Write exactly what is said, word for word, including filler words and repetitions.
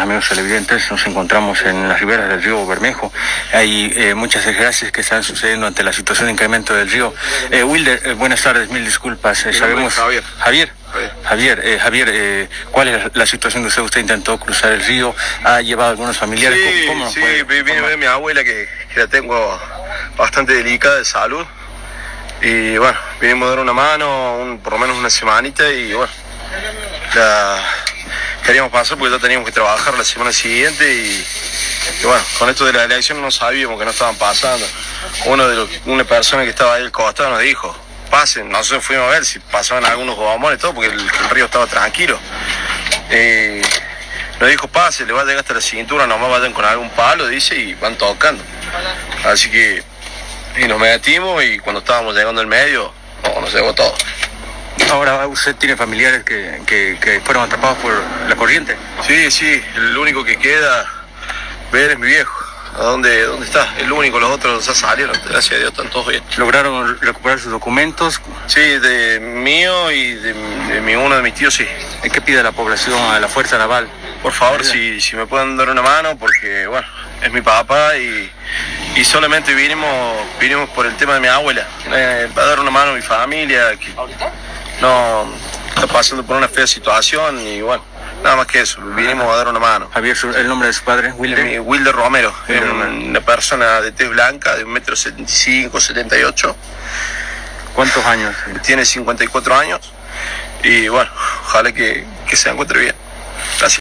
amigos televidentes, nos encontramos en las riberas del río Bermejo. Hay eh, muchas desgracias que están sucediendo ante la situación de incremento del río. Eh, Wilder, eh, buenas tardes, mil disculpas. Eh, sabemos... Javier. Javier. Javier, eh, Javier eh, ¿cuál es la situación de usted? Usted intentó cruzar el río, ha llevado a algunos familiares. Sí, ¿Cómo, cómo sí, puede, viene cómo? de mi abuela que, que la tengo bastante delicada de salud. Y bueno, vinimos a dar una mano, un, por lo menos una semanita y bueno, la queríamos pasar porque ya teníamos que trabajar la semana siguiente y, y bueno, con esto de la elección no sabíamos que no estaban pasando. Uno de los, una persona que estaba ahí al costado nos dijo, pasen, nosotros fuimos a ver si pasaban algunos gomones y todo porque el, el río estaba tranquilo. Eh, nos dijo, pase, le va a llegar hasta la cintura, nomás vayan con algún palo, dice, y van tocando. Así que, y nos metimos y cuando estábamos llegando al medio, no, nos llegó todo. Ahora, ¿usted tiene familiares que, que, que fueron atrapados por la corriente? Sí, sí, el único que queda ver es mi viejo. ¿A dónde, dónde está? El único, los otros ya salieron, gracias a Dios, están todos bien. ¿Lograron recuperar sus documentos? Sí, de mío y de, de mi, uno de mis tíos, sí. ¿Qué pide la población a la Fuerza Naval? Por favor, si, si me pueden dar una mano, porque, bueno, es mi papá y, y solamente vinimos, vinimos por el tema de mi abuela. Eh, va a dar una mano a mi familia, que no está pasando por una fea situación y, bueno, nada más que eso, vinimos a dar una mano. Javier, ¿el nombre de su padre? Wilder, mi, Wilder Romero, es una persona de tez blanca, de un metro setenta y cinco, setenta y ocho. ¿Cuántos años? Tiene cincuenta y cuatro años y, bueno, ojalá que, que se encuentre bien. Gracias.